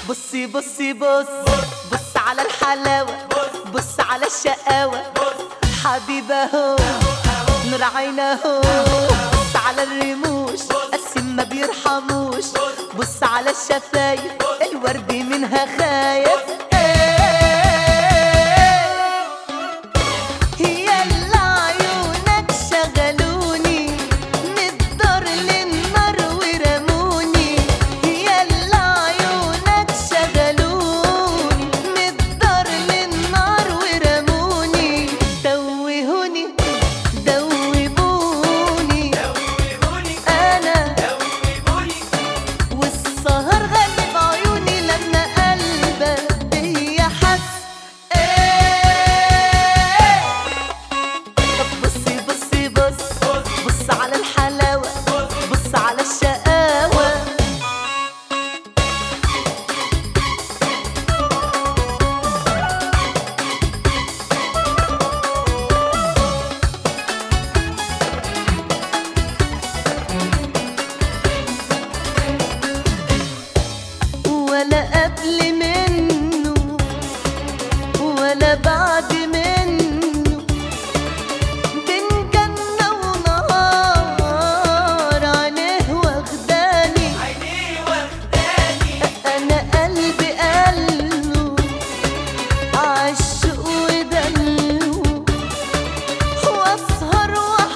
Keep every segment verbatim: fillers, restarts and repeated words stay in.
بصي بصي بص بص على الحلاوة، بص على الشقاوة، حبيبة هو نور عينه هو. بص على الرموش قسم ما بيرحموش، بص على الشفايف الورد منها خايف. ولا قبل منه ولا بعد منه، بين جنة ونهار عينيه واخداني، أنا قلبي قاله عالشوق ودلو، وأسهر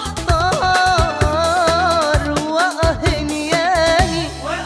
وأحتار وأهنياني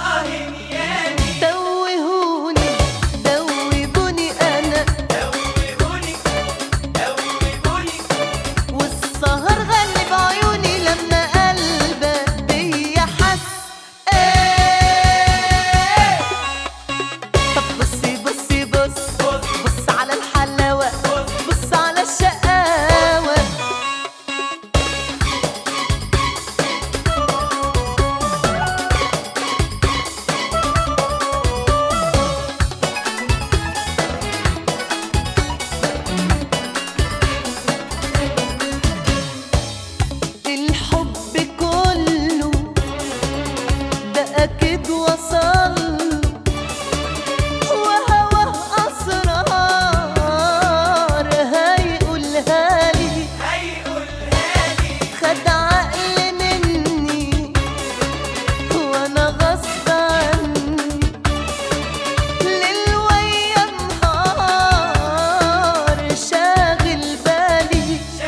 أكيد وصل وهواه أسرار هيقولها لي، خد عقل مني وأنا غصب عني، ليل ويا نهار شاغل بالي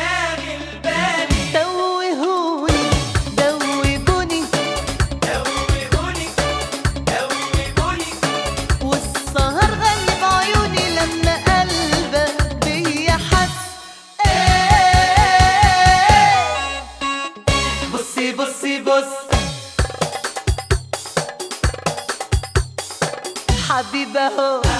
توهوني دوبوني بصي بص حبيبة هو